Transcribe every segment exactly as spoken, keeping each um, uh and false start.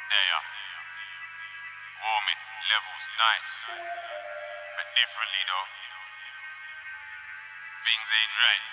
There you are. Warming levels nice. But differently though. Things ain't right.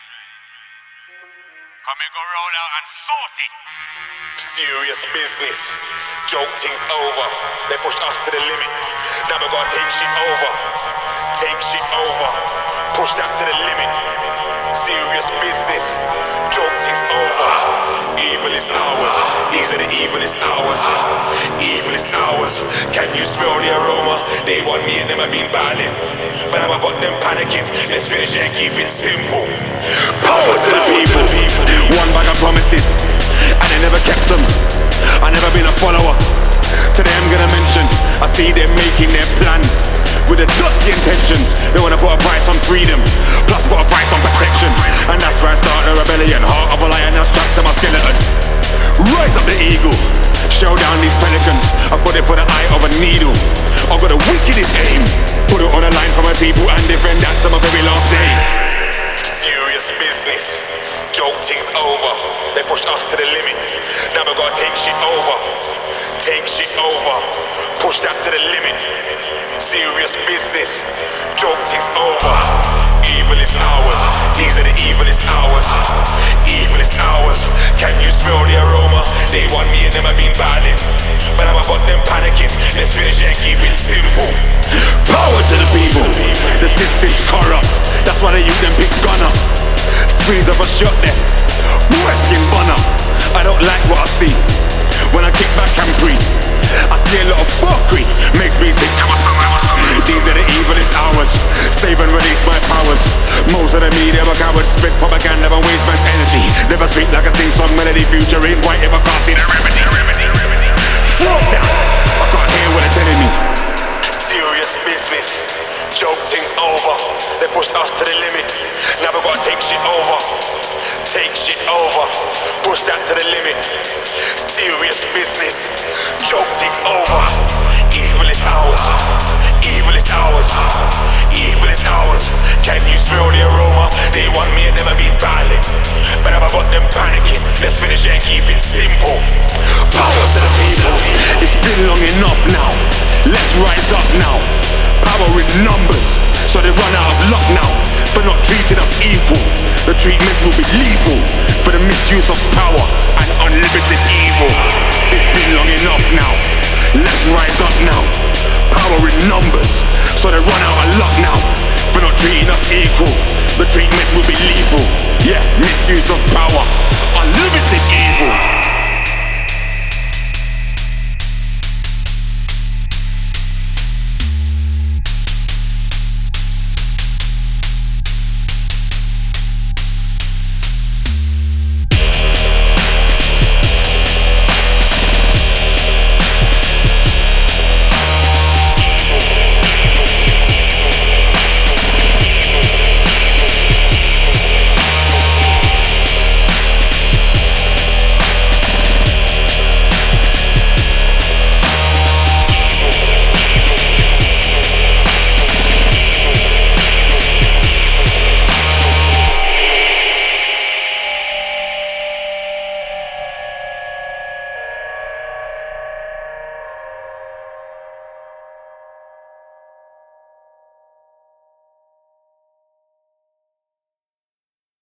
Come and go roll out and sort it. Serious business. Joke things over. They push us to the limit. Now we gotta take shit over. Take shit over. Push that to the limit. Serious business. Joke things over. Evil is ours. These are the evilest hours. Evilest hours. Can you smell the aroma? They want me and them have been battling, but I'm about them panicking. Let's finish it and keep it simple. Power to the people. One bag of promises, and they never kept them. I never been a follower. Today I'm gonna mention, I see them making their plans with the dirty intentions. They wanna put a price on freedom, plus put a price on protection. And that's where I start the rebellion. Heart of a lion that's strapped to my skeleton. Rise up the eagle, show down these pelicans. I put it for the eye of a needle. I've got the wickedest aim. Put it on a line for my people and defend that to my very last day. Serious business. Joke things over. They pushed us to the limit. Now we gotta take shit over. Take shit over. Push that to the limit. Serious business. Joke things over. Evil is ours. These are the evilest hours. Evilest hours. Can you smell the aroma? They want me and them have been battling, but I'm about them panicking. Let's finish it and keep it simple. Power to the people. The system's corrupt. That's why they use them big gunner. Squeeze up a shot there. Boy, skin bunner. I don't like what I see. When I kick back and breathe, I see a lot of fuckery. Makes me sick. These are the evilest hours. Save and release my powers. Most of the media are cowards. Spit propaganda and waste man's energy. Never speak like a sing-song melody. Future ain't white if I can't see the remedy. Fuck that. I can't hear what they're telling me. Serious business. Joke things over. They pushed us to the limit. Now we gotta take shit over. Take shit over. Push that to the limit. Serious business. Joke things over. Evilest hours. Evilest hours. Evilest hours. Can you smell the aroma? They want me and never been battling, but I've got them panicking. Let's finish it and keep it simple. Power to the people. It's been long enough now. Let's rise up now. Power in numbers, so they run out of luck now for not treating us equal. The treatment will be lethal for the misuse of power and unlimited evil. It's been long enough now. Let's rise up now. Power in numbers, so they run out of luck now for not treating us equal. The treatment will be lethal. Yeah, misuse of power, unlimited evil.